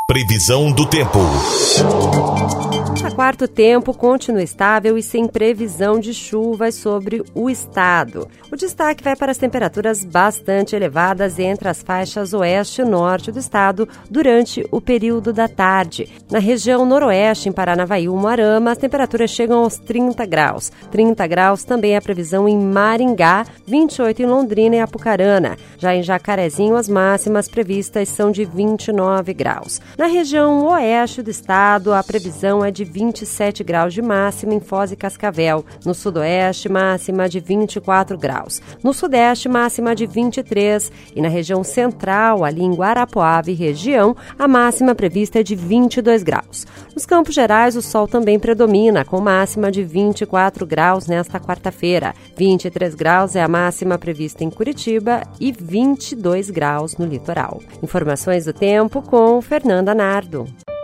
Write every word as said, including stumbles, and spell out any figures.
Previsão do tempo. A quarto tempo continua estável e sem previsão de chuvas sobre o estado. O destaque vai para as temperaturas bastante elevadas entre as faixas oeste e norte do estado durante o período da tarde. Na região noroeste, em Paranavaí e Umuarama, as temperaturas chegam aos trinta graus. trinta graus também é a previsão em Maringá, vinte e oito em Londrina e Apucarana. Já em Jacarezinho, as máximas previstas são de vinte e nove graus. Na região oeste do estado, a previsão é de vinte e sete graus de máxima em Foz e Cascavel. No sudoeste, máxima de vinte e quatro graus. No sudeste, máxima de vinte e três. E na região central, ali em Guarapuava e região, a máxima prevista é de vinte e dois graus. Nos Campos Gerais, o sol também predomina, com máxima de vinte e quatro graus nesta quarta-feira. vinte e três graus é a máxima prevista em Curitiba e vinte e dois graus no litoral. Informações do tempo com Fernanda Nardo.